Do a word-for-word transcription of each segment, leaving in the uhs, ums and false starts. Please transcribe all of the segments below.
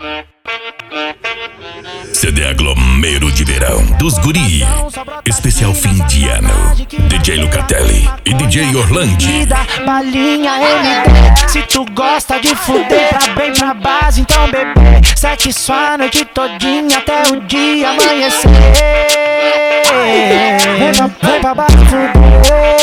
C D Aglomero de Verão dos Guri. Especial fim de ano. D J Lucatelli e D J Orlandi. Balinha M D. Se tu gosta de fuder pra bem pra base, então bebê, sexo a noite todinha até o dia amanhecer. Vem pra, vem pra baixo fuder.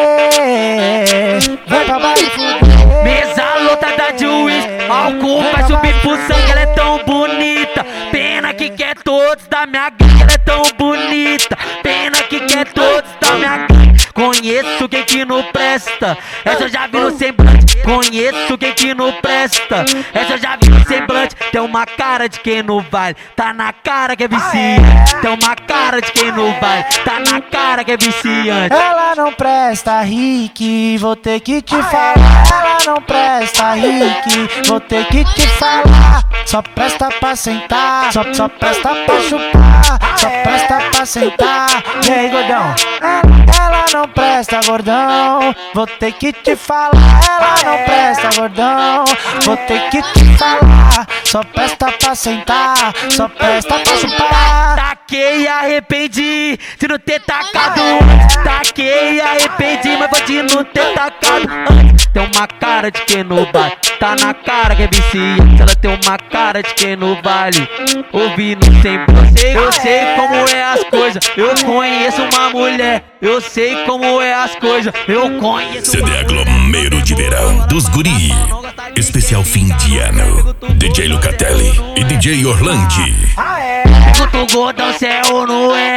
Vem pra baixo fuder. Mesa lotada de uísque, álcool vai subir pro sangue, ela é tão bonita. Pena que quer todos da minha gangue, ela é tão bonita. Pena que quer todos da minha gangue. Conheço quem que não presta, essa eu já vi no semblante. Conheço quem que não presta, essa eu já vi no semblante. Tem uma cara de quem não vale, tá na cara que é viciante. Tem uma cara de quem não vale, tá na cara que é viciante. Ela não presta, Rick, vou ter que te falar. Ela não presta, Rick, vou ter que te falar. Só presta pra sentar, só, só presta pra chupar, só presta pra sentar. E aí, gordão? Ela não presta, gordão, vou ter que te falar. Ela não presta, gordão, vou ter que te falar. Só presta pra sentar, só presta pra chupar. Taquei e arrependi de não ter tacado antes. Taquei e arrependi, mas vou de não ter tacado antes. Tem uma cara de quem não vale, tá na cara que é viciante. Ela tem uma cara de quem não vale, ouvindo sempre. Eu sei, eu sei como é as coisas, eu conheço uma mulher. Eu sei como é as coisas, eu conheço. C D Aglomero de Verão dos Guri. Especial fim de ano. D J Lucatelli e D J Orlandi. Muito gordão, cê é ou não é?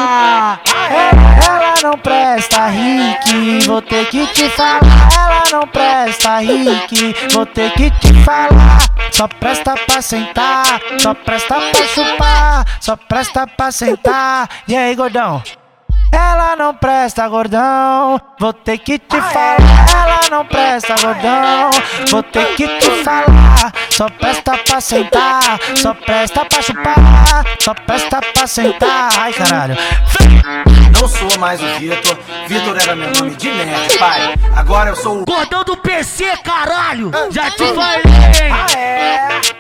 Ela não presta, Rick, vou ter que te falar. Ela não presta, Rick, vou ter que te falar. Só presta pra sentar, só presta pra chupar, só presta pra sentar. E aí, gordão? Ela não presta, gordão, vou ter que te falar. Ela não presta, gordão, vou ter que te falar. Só presta pra sentar, só presta pra chupar, só presta pra sentar. Ai, caralho. Não sou mais o Vitor, Vitor era meu nome de nerd, pai. Agora eu sou o Gordão do P C, caralho, já te falei. Ah, é?